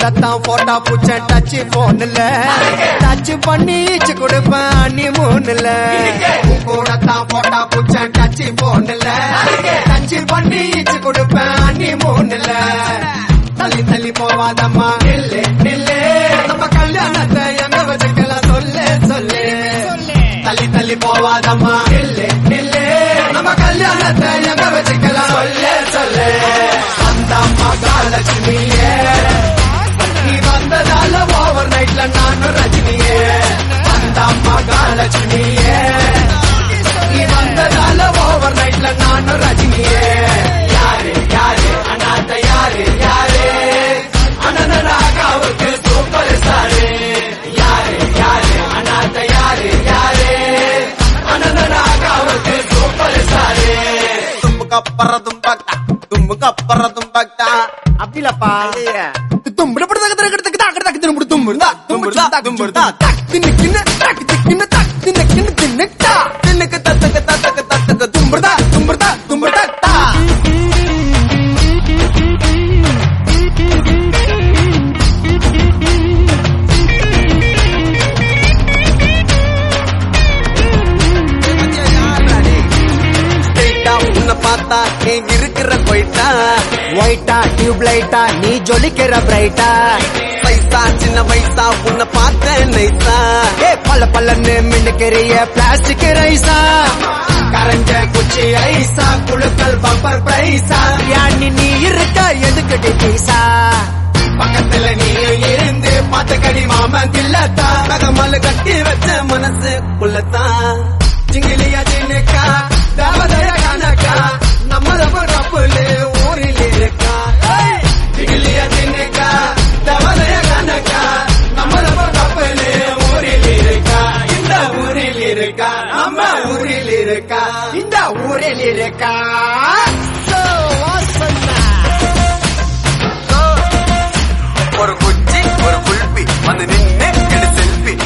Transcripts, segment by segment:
கூட தான் போட்டா பூச்ச டச் போன்ல டச் பண்ணி கொடுப்பேன் நீ மூணுல கூட தான் போட்டா பூச்ச டச் போன்ல டச் பண்ணி கொடுப்பேன் நீ மூணுல தள்ளி தள்ளி போவாதம்மா நில்லு நில்லு நம்ம கல்யாணத்தை எங்க வச்சுக்கலாம் சொல்லு சொல்லு தள்ளி தள்ளி போவாதம்மா நில்லு நில்லு நம்ம கல்யாணத்தை எங்க வச்சுக்கலாம் சொல்லு சொல்லு அந்த மகாலட்சுமியே நீ வந்ததால ஓவர் நைட்ல நானும் ரஜினியே அந்த மகாலட்சுமியே நீ வந்ததால ஓவர் நைட்ல நானும் ரஜினியே யாரு யாரு அனாத யாரு யாரு அனந்தராகாவுக்கு சூப்பர் ஸ்டாரு யாரு யாரு அனாத யாரு யாரு அனந்தராகாவுக்கு சூப்பர் ஸ்டாரு தும்புக்கு அப்புறம் பக்தா அப்படி இல்லப்பா பார்த்தா நீ இருக்கிற போயிட்டா ஒயிட்டா டியூப் லைட்டா நீ ஜொலிக்கிற பிரைட்டா பைசா சின்ன வயசா உன்னை பார்த்த நைசா ஏ பல்ல பல்லன்னு மின்னுக்கிறிய பிளாஸ்டிக் ரைசா கரஞ்ச குச்சி ஐசா குழுக்கள் பம்பர் பிரைஸா யானி நீ இருக்க எதுக்கிட்டு பைசா பக்கத்துல நீ இருந்து பார்த்த கடி மாமன் இல்லத்தா தகமல் கட்டி வச்ச மனசு குள்ளத்தான் ஜிங்கிலியா ஜினுக்கா தேவதைய கணக்கா நம்மள ரப்புல ஊரில் இருக்கா ஜிங்கிலியா ஜினுக்கா தேவதைய கணக்கா நம்மள ரப்புல ஊரில் இருக்கா இந்த ஊரில் இருக்கா நம்ம ஊரில் இருக்கா இந்த ஊரில் இருக்கா ஒரு குச்சி ஒரு குல்பி வந்து நின்று எடு செல்ஃபி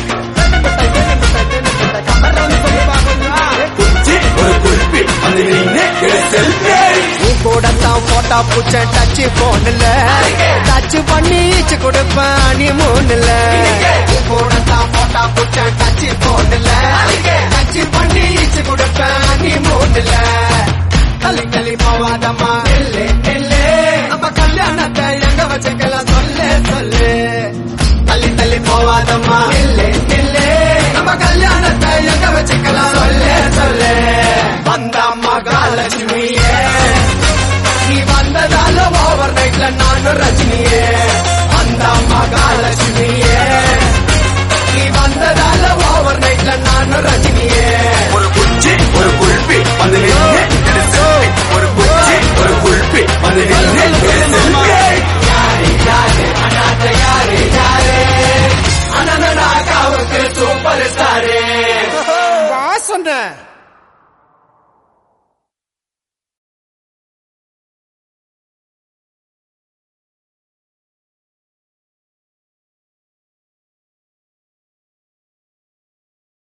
கூடத்தான் போட்டா பூச்ச டச் போன்ல டச் பண்ணி கொடுப்பேன் நீ மூணுல கூடத்தான் போட்டா பூச்ச டச் போன்ல டச் பண்ணி கொடுப்பேன் நீ மூணுல தள்ளி தள்ளி போவாதம்மா நில்லு நில்லு நம்ம கல்யாணத்தை எங்க வச்சுக்கலாம் சொல்லு சொல்லு தள்ளி தள்ளி போவாதம்மா நில்லு நில்லு நம்ம கல்யாணத்தை எங்க வச்சுக்கலாம் சொல்லு சொல்லு வந்த மகாலட்சுமியே நீ வந்ததால ஓவர் நைட்ல நானும் ரஜினியே அந்த மகாலட்சுமியே நீ வந்ததால ஓவர் நைட்ல நானும் ரஜினியே ஒரு குச்சி ஒரு குல்பி வந்து ஒரு குச்சி ஒரு குல்பி வந்து யாரு யாரு அனாத யாரு யாரு அனந்தராகாவுக்கு சூப்பர் ஸ்டாரு சொன்ன